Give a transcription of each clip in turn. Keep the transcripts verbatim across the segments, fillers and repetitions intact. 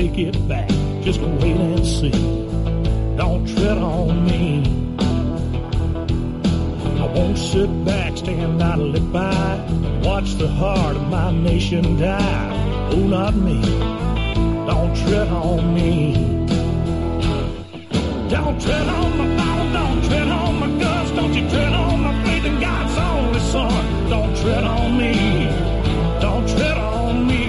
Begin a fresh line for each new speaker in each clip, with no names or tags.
take it back. Just wait and see. Don't tread on me. I won't sit back, stand idly by, watch the heart of my nation die. Oh, not me. Don't tread on me. Don't tread on my Bible, don't tread on my guns, don't you tread on my faith in God's only Son. Don't tread on me. Don't tread on me.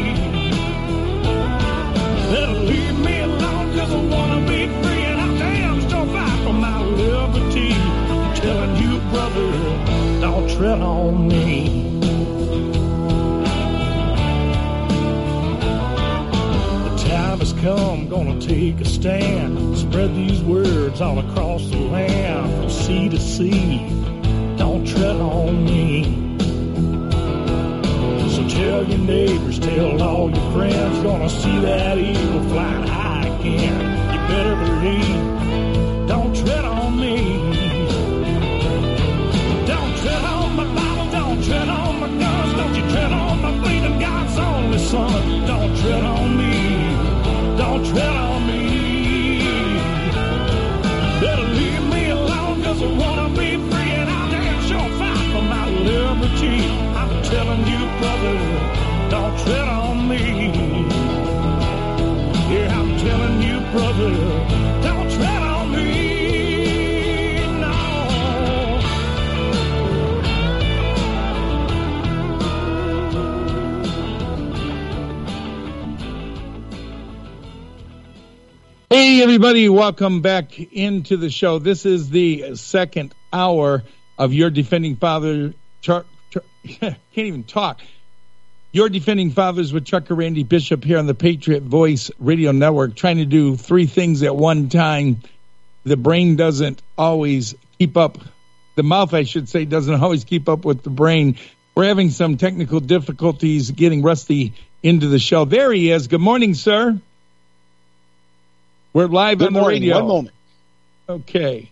Better leave me alone, cause I wanna be free, and I damn sure fight for my liberty. I'm telling you, brother, don't tread on me. The time has come, gonna take a stand, spread these words all across the land, from sea to sea. Don't tread on me. So tell your neighbors, tell all your friends, gonna see that eagle flying high again. You better believe, don't tread on me. Don't tread on my Bible, don't tread on my guns, don't you tread on my faith in God's only Son. Don't tread on me, don't tread on me. Better leave me alone, cause I wanna be free, and I'll damn sure fight for my liberty. I'm telling you, brother, don't tread on me. Yeah, I'm telling you, brother, don't tread on me. No.
Hey, everybody, welcome back into the show. This is the second hour of Your Defending Father. Char- Char- can't even talk. Your Defending Fathers with Chuck and Randy Bishop here on the Patriot Voice Radio Network, trying to do three things at one time. The brain doesn't always keep up. The mouth, I should say, doesn't always keep up with the brain. We're having some technical difficulties getting Rusty into the show. There he is. Good morning, sir. We're live
Good
on the
morning.
radio.
One moment.
Okay.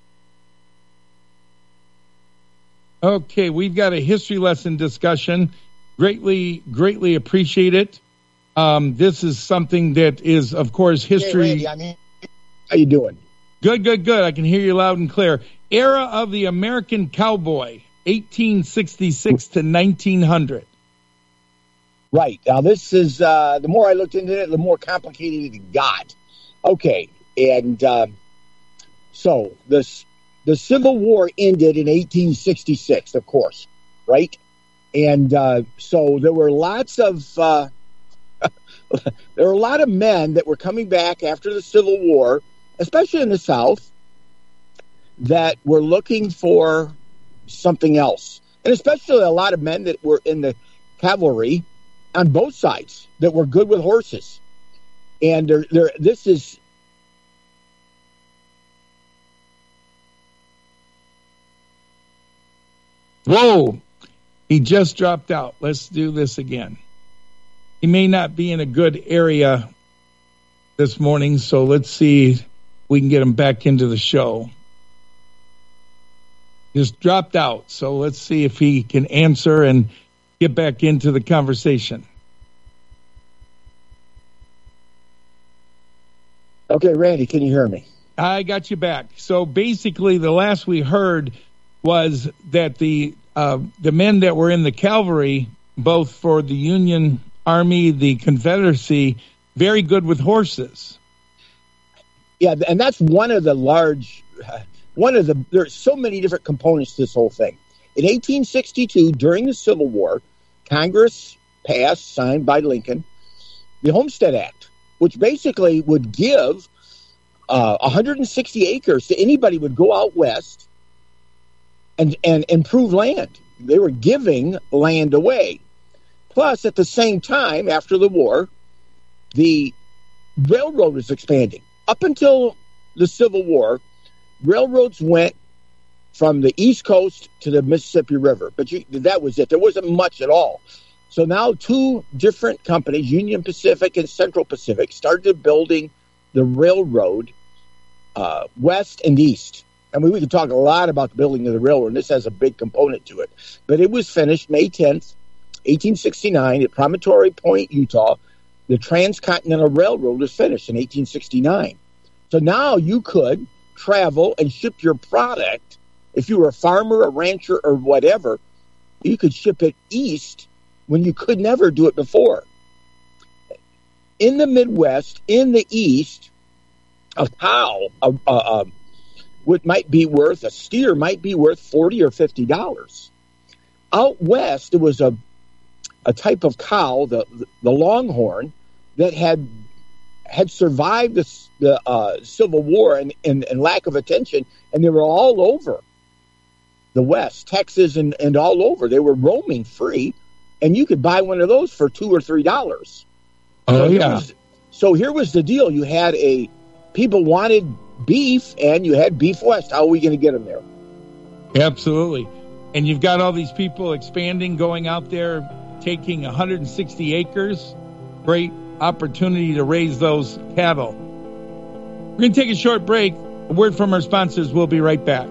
Okay, we've got a history lesson discussion. Greatly, greatly appreciate it. Um, this is something that is, of course, history.
Hey, Randy, I'm here. How you doing?
Good, good, good. I can hear you loud and clear. Era of the American Cowboy, eighteen sixty-six to nineteen hundred.
Right. Now, this is, uh, the more I looked into it, the more complicated it got. Okay. And uh, so this, the Civil War ended in eighteen sixty-six, of course, right? And uh, so there were lots of uh, there were a lot of men that were coming back after the Civil War, especially in the South, that were looking for something else, and especially a lot of men that were in the cavalry on both sides that were good with horses. And there, there, this is.
Whoa. He just dropped out. Let's do this again. He may not be in a good area this morning, so let's see if we can get him back into the show. Just dropped out, so let's see if he can answer and get back into the conversation.
Okay, Randy, can you hear me?
I got you back. So basically, the last we heard was that the uh, the men that were in the cavalry, both for the Union Army, the Confederacy, very good with horses.
Yeah, and that's one of the large, uh, one of the, there's so many different components to this whole thing. In eighteen sixty-two, during the Civil War, Congress passed, signed by Lincoln, the Homestead Act, which basically would give uh, one hundred sixty acres to anybody who would go out west and, and improve land. They were giving land away. Plus, at the same time, after the war, the railroad was expanding. Up until the Civil War, railroads went from the East Coast to the Mississippi River. But you, that was it. There wasn't much at all. So now two different companies, Union Pacific and Central Pacific, started building the railroad uh, west and east. I mean, we could talk a lot about the building of the railroad, and this has a big component to it. But it was finished May tenth, eighteen sixty-nine at Promontory Point, Utah. the Transcontinental Railroad was finished in eighteen sixty-nine. So now you could travel and ship your product. If you were a farmer, a rancher, or whatever, you could ship it east when you could never do it before. In the Midwest, in the East, a cow, a, a, a, what might be worth, a steer might be worth forty or fifty dollars. Out west, there was a a type of cow, the the Longhorn, that had had survived the, the uh, Civil War and, and, and lack of attention, and they were all over the West, Texas, and, and all over. They were roaming free, and you could buy one of those for two or three dollars.
Oh,
so
yeah.
Was, so here was the deal. You had a, people wanted beef, and you had Beef West. How are we going to get them there?
Absolutely. And you've got all these people expanding, going out there, taking one hundred sixty acres. Great opportunity to raise those cattle. We're going to take a short break. A word from our sponsors. We'll be right back.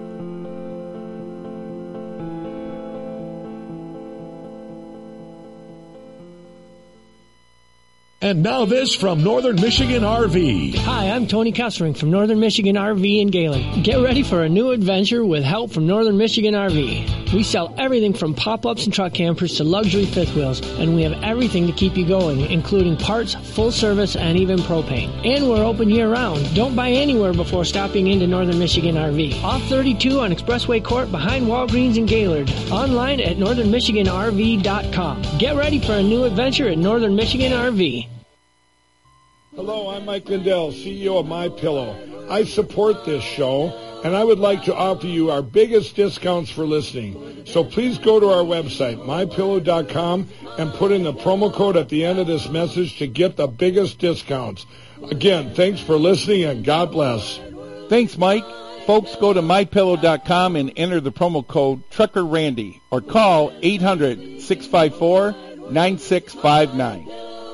And now this from Northern Michigan R V.
Hi, I'm Tony Kessering from Northern Michigan R V in Galen. Get ready for a new adventure with help from Northern Michigan R V. We sell everything from pop-ups and truck campers to luxury fifth wheels, and we have everything to keep you going, including parts, full service, and even propane. And we're open year-round. Don't buy anywhere before stopping into Northern Michigan R V. Off thirty-two on Expressway Court behind Walgreens in Gaylord. Online at northern michigan r v dot com. Get ready for a new adventure at Northern Michigan R V.
Hello, I'm Mike Lindell, C E O of MyPillow. I support this show, and I would like to offer you our biggest discounts for listening. So please go to our website, my pillow dot com, and put in the promo code at the end of this message to get the biggest discounts. Again, thanks for listening, and God bless.
Thanks, Mike. Folks, go to my pillow dot com and enter the promo code Trucker Randy or call eight hundred, six five four, nine six five nine.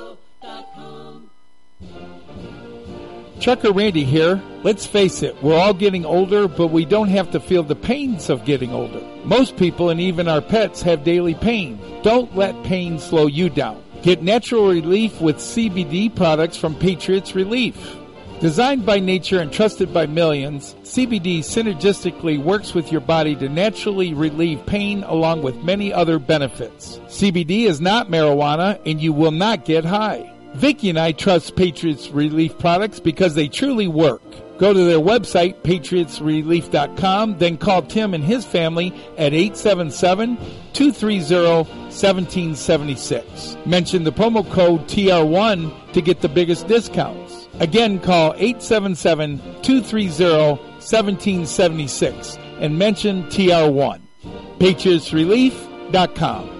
Trucker Randy here. Let's face it, we're all getting older, but we don't have to feel the pains of getting older. Most people and even our pets have daily pain. Don't let pain slow you down. Get natural relief with C B D products from Patriots Relief. Designed by nature and trusted by millions, C B D synergistically works with your body to naturally relieve pain along with many other benefits. C B D is not marijuana and you will not get high. Vicki and I trust Patriots Relief products because they truly work. Go to their website, patriots relief dot com, then call Tim and his family at eight seven seven, two three zero, one seven seven six. Mention the promo code T R one to get the biggest discounts. Again, call eight seven seven, two three zero, one seven seven six and mention T R one. patriots relief dot com.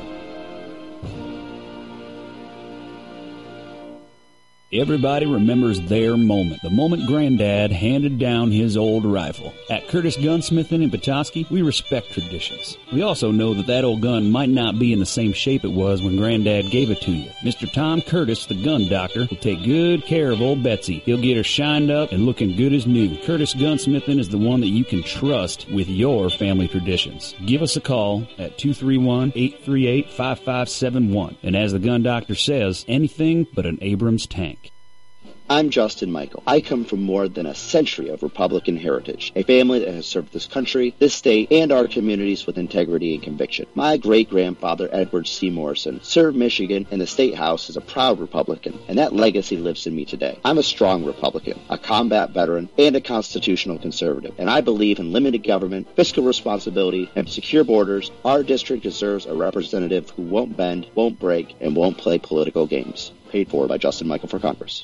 Everybody remembers their moment, the moment Granddad handed down his old rifle. At Curtis Gunsmithing in Petoskey, we respect traditions. We also know that that old gun might not be in the same shape it was when Granddad gave it to you. Mister Tom Curtis, the gun doctor, will take good care of old Betsy. He'll get her shined up and looking good as new. Curtis Gunsmithing is the one that you can trust with your family traditions. Give us a call at two three one, eight three eight, five five seven one. And as the gun doctor says, anything but an Abrams tank.
I'm Justin Michael. I come from more than a century of Republican heritage, a family that has served this country, this state, and our communities with integrity and conviction. My great-grandfather, Edward C. Morrison, served Michigan in the State House as a proud Republican, and that legacy lives in me today. I'm a strong Republican, a combat veteran, and a constitutional conservative, and I believe in limited government, fiscal responsibility, and secure borders. Our district deserves a representative who won't bend, won't break, and won't play political games. Paid for by Justin Michael for Congress.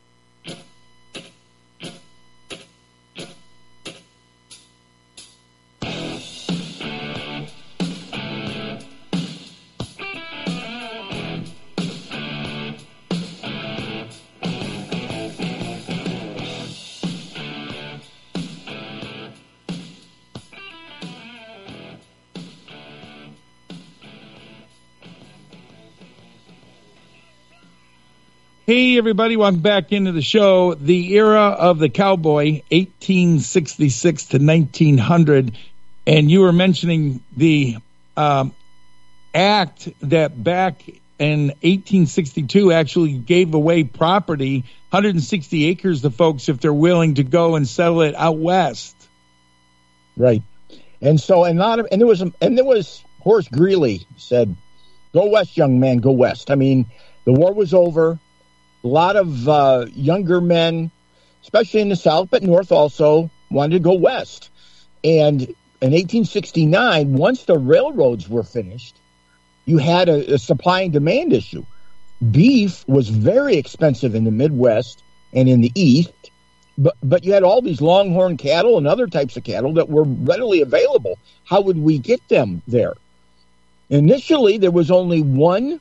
Hey, everybody, welcome back into the show. The era of the cowboy, eighteen sixty-six to nineteen hundred. And you were mentioning the um, act that back in eighteen sixty-two actually gave away property, one hundred sixty acres to folks if they're willing to go and settle it out west.
Right. And so, and a lot of, and there was, and there was, Horace Greeley said, "Go west, young man, go west." I mean, the war was over. A lot of uh, younger men, especially in the South, but North also, wanted to go west. And in eighteen sixty-nine, once the railroads were finished, you had a, a supply and demand issue. Beef was very expensive in the Midwest and in the East, but but you had all these longhorn cattle and other types of cattle that were readily available. How would we get them there? Initially, there was only one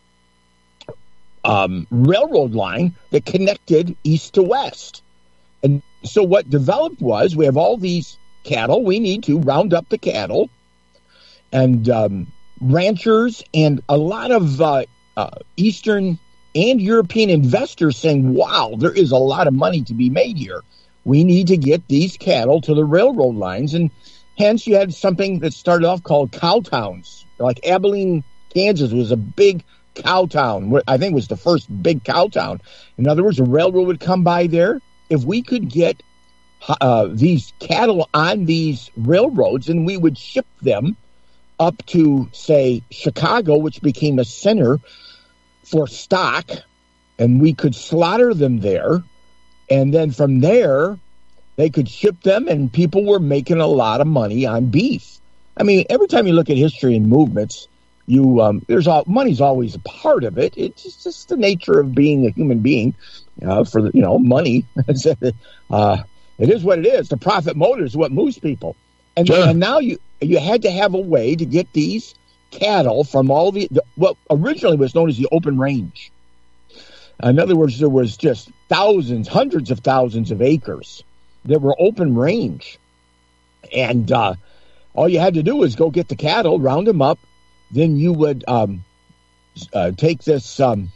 um, railroad line that connected east to west. And so what developed was, we have all these cattle. We need to round up the cattle. And um, ranchers and a lot of uh, uh, Eastern and European investors saying, wow, there is a lot of money to be made here. We need to get these cattle to the railroad lines. And hence you had something that started off called cow towns. Like Abilene, Kansas was a big cow town. I think it was the first big cow town. In other words, a railroad would come by there. If we could get uh, these cattle on these railroads, and we would ship them up to, say, Chicago, which became a center for stock, and we could slaughter them there. And then from there, they could ship them, and people were making a lot of money on beef. I mean, every time you look at history and movements, you um, there's all, money's always a part of it. It's just, just the nature of being a human being. Uh, for the, you know, money, uh, it is what it is. The profit motive is what moves people, and, sure. and now you you had to have a way to get these cattle from all the, the what originally was known as the open range. In other words, there was just thousands, hundreds of thousands of acres that were open range, and uh, all you had to do was go get the cattle, round them up. Then you would um, uh, take this. Um,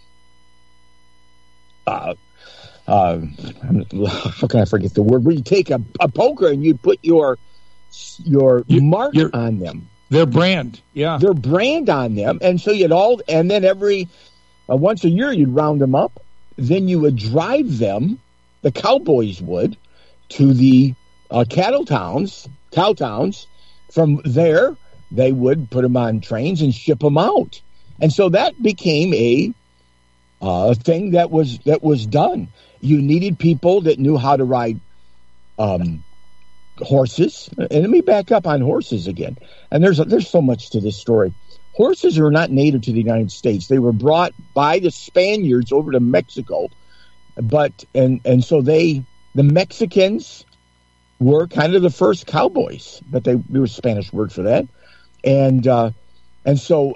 uh, uh, how can I forget the word? Where you take a, a poker and you put your your you, mark on them.
Their brand, yeah,
their brand on them, and so you'd all. And then every uh, once a year you'd round them up. Then you would drive them. The cowboys would to the uh, cattle towns, cow towns. From there, they would put them on trains and ship them out, and so that became a uh, thing that was that was done. You needed people that knew how to ride um, horses. And let me back up on horses again. And there's a, there's so much to this story. Horses are not native to the United States. They were brought by the Spaniards over to Mexico, but and and so they the Mexicans were kind of the first cowboys, but they there was a Spanish word for that, and uh, and so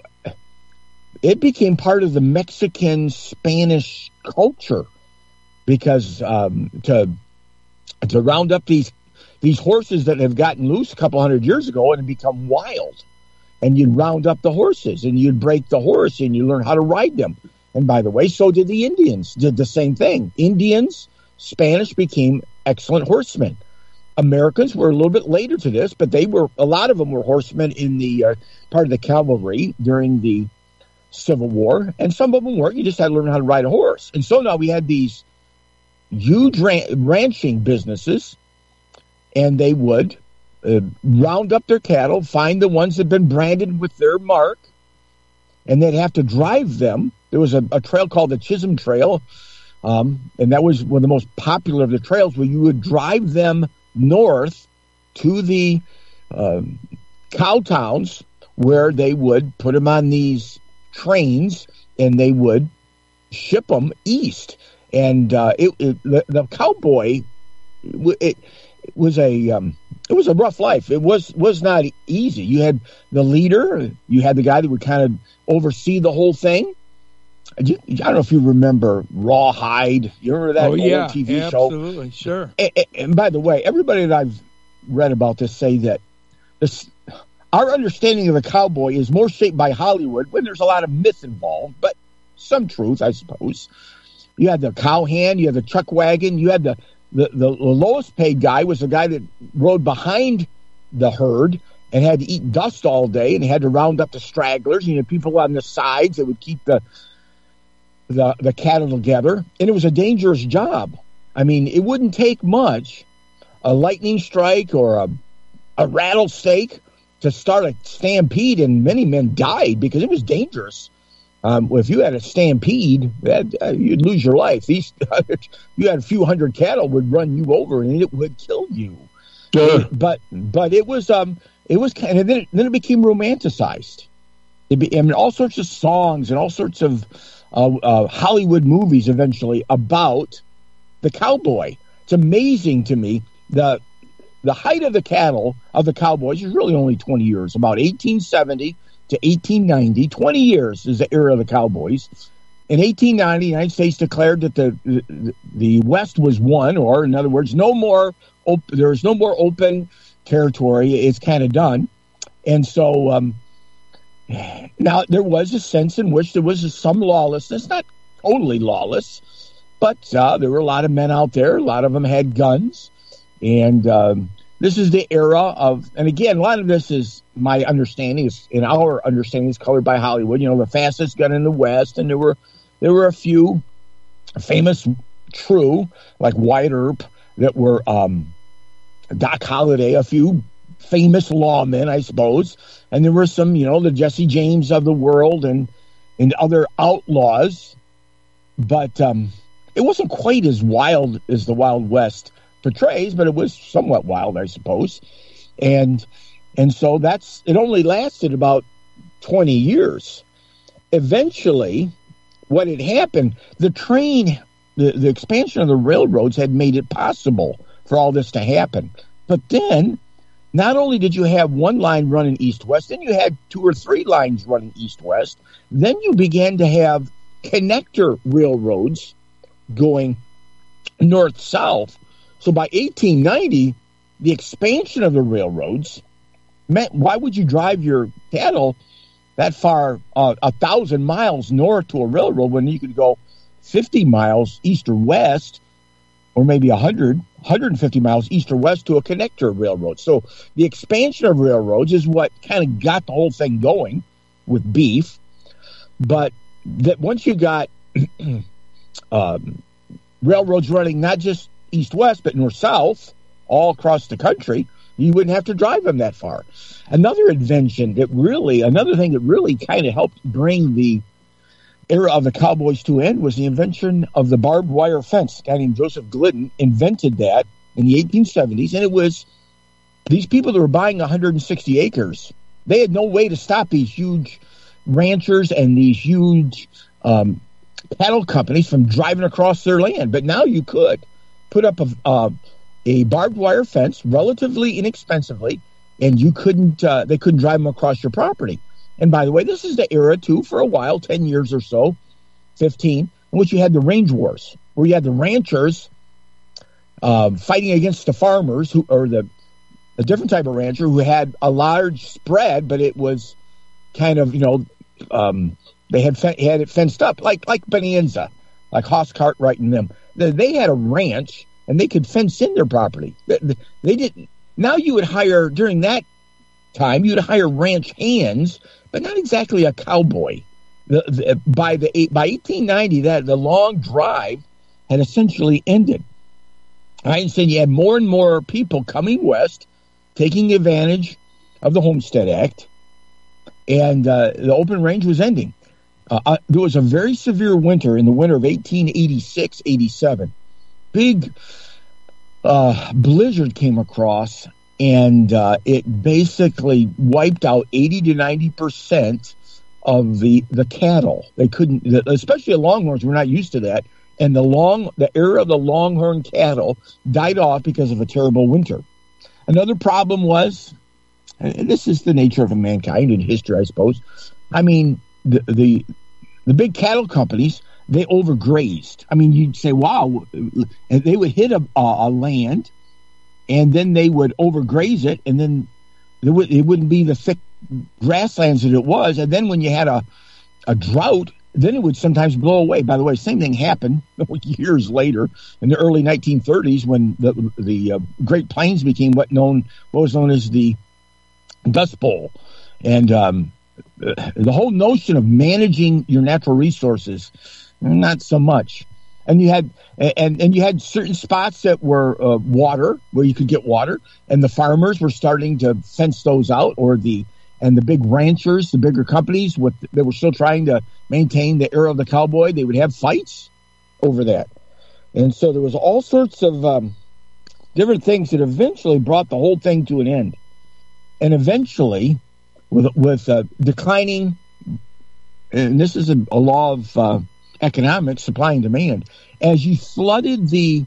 it became part of the Mexican Spanish culture because um, to to round up these these horses that have gotten loose a couple hundred years ago and become wild, and you'd round up the horses and you'd break the horse and you learn how to ride them. And by the way, so did the Indians. Did the same thing. Indians, Spanish became excellent horsemen. Americans were a little bit later to this, but they were a lot of them were horsemen in the uh, part of the cavalry during the Civil War, and some of them weren't. You just had to learn how to ride a horse. And so now we had these huge ran- ranching businesses, and they would uh, round up their cattle, find the ones that had been branded with their mark, and they'd have to drive them. There was a, a trail called the Chisholm Trail, um, and that was one of the most popular of the trails, where you would drive them north to the uh, cow towns, where they would put them on these trains and they would ship them east. And uh, it, it, the, the cowboy, it, it was a um, it was a rough life. It was was not easy. You had the leader, you had the guy that would kind of oversee the whole thing. I don't know if you remember Rawhide. You remember that
oh, yeah,
old T V
absolutely,
show?
Absolutely, sure.
And, and by the way, everybody that I've read about this say that this, our understanding of a cowboy is more shaped by Hollywood, when there's a lot of myth involved, but some truth, I suppose. You had the cowhand, you had the chuck wagon, you had the, the, the, the lowest paid guy was the guy that rode behind the herd and had to eat dust all day and had to round up the stragglers. And you had people on the sides that would keep the the, the cattle together, and it was a dangerous job. I mean, it wouldn't take much, a lightning strike or a, a rattlesnake to start a stampede, and many men died because it was dangerous. Um, if you had a stampede, that, uh, you'd lose your life. These, you had a few hundred cattle would run you over, and it would kill you. Sure. But but it was um it was kind of then it, then it became romanticized. It be, I mean, all sorts of songs and all sorts of uh, uh, Hollywood movies eventually about the cowboy. It's amazing to me the the height of the cattle of the cowboys is really only twenty years, about eighteen seventy to eighteen ninety. twenty years is the era of the cowboys. In eighteen ninety, the United States declared that the, the the West was won, or in other words, no more op- there's no more open territory. It's kind of done. And so um, now there was a sense in which there was some lawlessness, not totally lawless, but uh, there were a lot of men out there. A lot of them had guns. And um, this is the era of, and again, a lot of this is my understanding, is in our understanding, is colored by Hollywood. You know, the fastest gun in the West, and there were there were a few famous, true, like Wyatt Earp, that were um, Doc Holliday, a few famous lawmen, I suppose, and there were some, you know, the Jesse James of the world, and and other outlaws, but um, it wasn't quite as wild as the Wild West portrays, but it was somewhat wild, I suppose. And and so that's it only lasted about twenty years. Eventually, what had happened, the train, the, the expansion of the railroads had made it possible for all this to happen. But then, not only did you have one line running east-west, then you had two or three lines running east-west. Then you began to have connector railroads going north-south. So by eighteen ninety, the expansion of the railroads meant, why would you drive your cattle that far, uh, a thousand miles north to a railroad when you could go fifty miles east or west, or maybe one hundred, one hundred fifty miles east or west to a connector railroad? So the expansion of railroads is what kind of got the whole thing going with beef. But that once you got um, railroads running not just east-west, but north-south, all across the country, you wouldn't have to drive them that far. Another invention that really, another thing that really kind of helped bring the era of the cowboys to an end was the invention of the barbed wire fence. A guy named Joseph Glidden invented that in the eighteen seventies, and it was these people that were buying one hundred sixty acres. They had no way to stop these huge ranchers and these huge um, cattle companies from driving across their land, but now you could put up a, uh, a barbed wire fence relatively inexpensively, and you couldn't. Uh, they couldn't drive them across your property. And by the way, this is the era too, for a while, ten years or so, fifteen, in which you had the range wars, where you had the ranchers uh, fighting against the farmers, who or the a different type of rancher who had a large spread, but it was kind of, you know, um, they had fe- had it fenced up, like like Bonanza, like Hoss Cartwright and them. They had a ranch, and they could fence in their property. They, they didn't. Now you would hire, during that time, you would hire ranch hands, but not exactly a cowboy. The, the, by the by eighteen ninety, that the long drive had essentially ended. I said you had more and more people coming west, taking advantage of the Homestead Act, and uh, the open range was ending. Uh, uh, there was a very severe winter in the winter of eighteen eighty-six eighty-seven. Big uh, blizzard came across, and uh, it basically wiped out eighty to ninety percent of the, the cattle. They couldn't, especially the longhorns, were not used to that. And the long, the era of the longhorn cattle died off because of a terrible winter. Another problem was, and this is the nature of mankind in history, I suppose. I mean, the the, the big cattle companies, they overgrazed. I mean, you'd say, wow, and they would hit a, a land, and then they would overgraze it, and then there would, it wouldn't be the thick grasslands that it was. And then when you had a, a drought, then it would sometimes blow away. By the way, same thing happened years later in the early nineteen thirties when the the uh, Great Plains became what known what was known as the Dust Bowl, and um, the whole notion of managing your natural resources not so much. And you had and and you had certain spots that were uh, water, where you could get water, and the farmers were starting to fence those out, or the and the big ranchers, the bigger companies, with they were still trying to maintain the era of the cowboy. They would have fights over that, and so there was all sorts of um, different things that eventually brought the whole thing to an end. And eventually, with with uh, declining, and this is a, a law of uh, economics, supply and demand. As you flooded the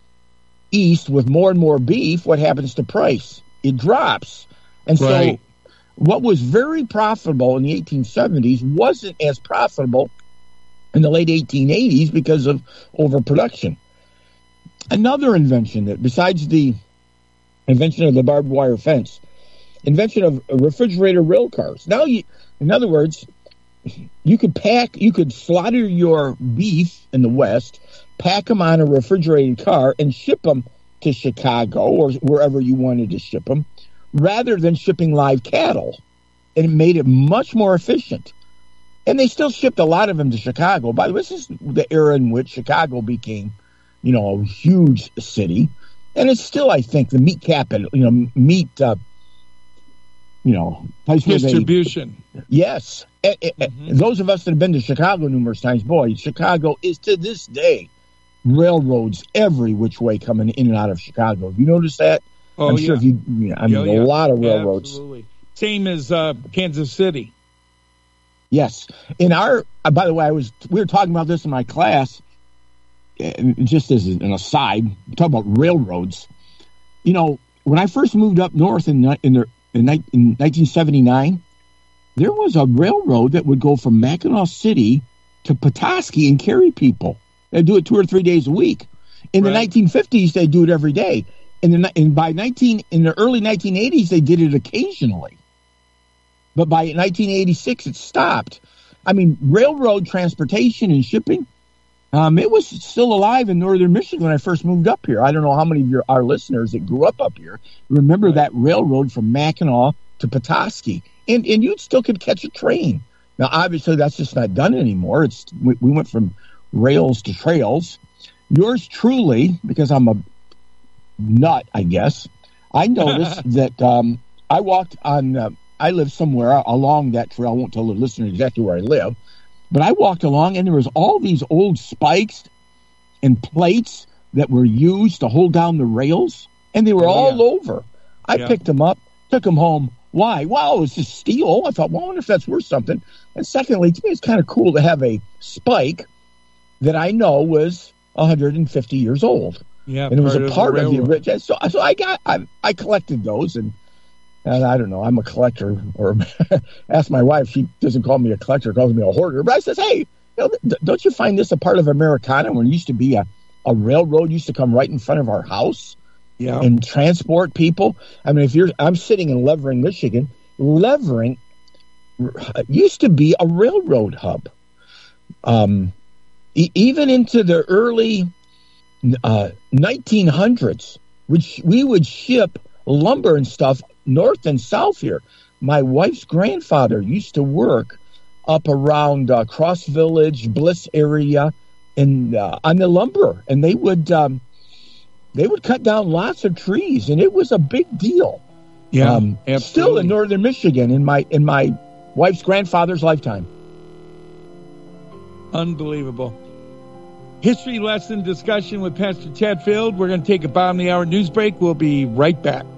East with more and more beef, what happens to price? It drops. And
Right.
so what was very profitable in the eighteen seventies wasn't as profitable in the late eighteen eighties because of overproduction. Another invention that, besides the invention of the barbed wire fence, invention of refrigerator rail cars. Now, you, in other words, you could pack, you could slaughter your beef in the West, pack them on a refrigerated car, and ship them to Chicago or wherever you wanted to ship them, rather than shipping live cattle. And it made it much more efficient. And they still shipped a lot of them to Chicago. By the way, this is the era in which Chicago became, you know, a huge city. And it's still, I think, the meat capital, you know, meat, uh, you know, place where they-
Distribution.
Yes. And, and- and those of us that have been to Chicago numerous times, boy, Chicago is to this day railroads every which way coming in and out of Chicago. Have you noticed that?
Oh,
I'm
yeah.
sure if you, you know, I mean,
Oh, yeah.
a lot of railroads.
Absolutely. Same as uh, Kansas City.
Yes. In our, uh, by the way, I was, we were talking about this in my class, uh, just as an aside, talking about railroads. You know, when I first moved up north in, in, the, in, ni- in nineteen seventy-nine, there was a railroad that would go from Mackinac City to Petoskey and carry people. They'd do it two or three days a week. In the
Right.
nineteen fifties, they do it every day. In the and by nineteen in the early nineteen eighties, they did it occasionally. But by nineteen eighty-six, it stopped. I mean, railroad transportation and shipping, um, it was still alive in northern Michigan when I first moved up here. I don't know how many of your our listeners that grew up up here remember that railroad from Mackinac to Petoskey, and and you still could catch a train. Now, obviously, that's just not done anymore. It's we, we went from rails to trails. Yours truly, because I'm a nut, I guess, I noticed that um, I walked on, uh, I live somewhere along that trail. I won't tell the listener exactly where I live, but I walked along and there was all these old spikes and plates that were used to hold down the rails, and they were
Oh,
all
yeah.
over. I
Yeah.
picked them up, took them home. Why? Wow, it's just steel. I thought, well, I wonder if that's worth something. And secondly, to me, it's kind of cool to have a spike that I know was one hundred fifty years old.
Yeah,
And it was
part
a
of the
part of the
railroad.
original. So, so I got, I, I collected those, and, and I don't know, I'm a collector, or ask my wife, she doesn't call me a collector, calls me a hoarder. But I says, hey, you know, th- don't you find this a part of Americana when it used to be a, a railroad used to come right in front of our house
Yeah.
and transport people? I mean, if you're, I'm sitting in Levering, Michigan. Levering used to be a railroad hub. Um, e- even into the early uh, nineteen hundreds, which we would ship lumber and stuff north and south here. My wife's grandfather used to work up around uh, Cross Village, Bliss area, and uh, on the lumber, and they would um, they would cut down lots of trees, and it was a big deal.
Yeah,
um, still
absolutely.
in northern Michigan in my in my wife's grandfather's lifetime.
Unbelievable. History lesson discussion with Pastor Chatfield. We're going to take a bottom of the hour news break. We'll be right back.